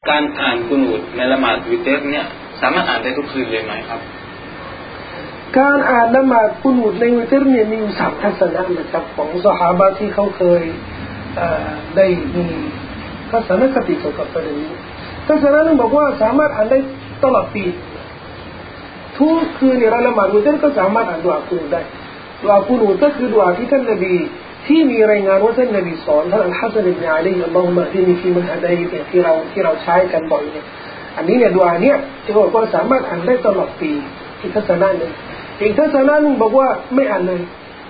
การอ่านกุนูตในละหมาดวิเตรเนี่ยสามารถอ่านได้ทุกคืนเลยไหมครับการอ่านละหมาดกุนูตในวิเตรเนี่ยมีอยู่3ทัศนะนะครับของซอฮาบะที่เขาเคยได้มีทัศนคติเกี่ยวกับประเด็นนี้ทัศนะนึงบอกว่าสามารถอ่านได้ตลอดปีทุกคืนในละหมาดวิเตรก็สามารถอ่านดุอากุนูตได้ดุอากุนูตก็คือดุอาที่ท่านนบีที่มีรายงานว่าท่านนบีสอนท่านอัลฮัสซันอิบนุอะลีอัลลอฮุมะที่มีฟีมันฮะดัยที่เราใช้กันบ่อยเนี่ยอันนี้เนี่ยดุอาเนี่ยที่บอกว่าสามารถอ่านได้ตลอดปีอีกทัศนะนึงอีกทัศนะนึงบอกว่าไม่อ่านเลย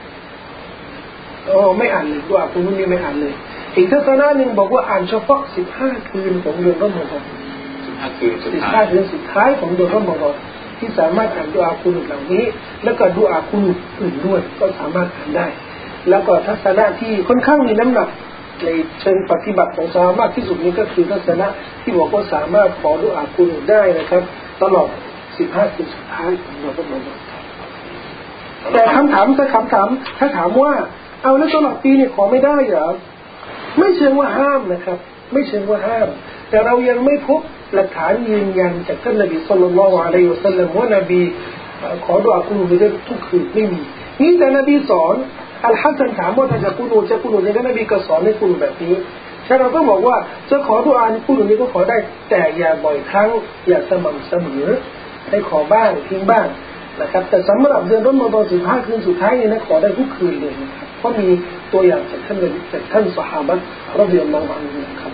ไม่อ่านเลยดุอากุนูตนี่ไม่อ่านเลยอีกทัศนะนึงบอกว่าอ่านเฉพาะ15คืนของเดือนรอมฎอน 15คืนสุดท้าย 15คืนสุดท้ายของเดือนรอมฎอนที่สามารถอ่านดุอากุนูตเหล่านี้แล้วก็ดุอากุนูตอื่นด้วยก็สามารถอ่านได้แล้วก็ทัศนะที่ค่อนข้างมีน้ำหนักในเชิงปฏิบัติของซอฮาบะห์ที่สุดนี้ก็คือทัศนะที่บอกว่าสามารถขอดุอากุนูตได้นะครับตลอด15คืนสุดท้ายของเดือนรอมฎอนแต่คำถามถ้าถามว่าเอาแล้วตลอดปีเนี่ยขอไม่ได้เหรอไม่เชิงว่าห้ามนะครับไม่เชิงว่าห้ามแต่เรายังไม่พบหลักฐานยืนยันจากท่านนบีศ็อลลัลลอฮุอะลัยฮิวะซัลลัมว่านบีขอดุอากุนูตได้ทุกคืนไม่มีนี่แต่นบีสอนอัลฮัสซันถามว่าถ้าจะกุนูตเนี่ยนบีก็สอนให้กุนูตแบบนี้ฉะนั้นเราก็บอกว่าจะขอดุอาในกุนูตนี้ก็ขอได้แต่อย่าบ่อยครั้งอย่าสม่ำเสมอให้ขอบ้างทิ้งบ้างนะครับแต่สำหรับเดือนรอมฎอน15คืนสุดท้ายนี่นะขอได้ทุกคืนเลยนะครับเพราะมีตัวอย่างจากท่านซอฮาบะห์รอฎิยัลลอฮุอันฮุนะครับ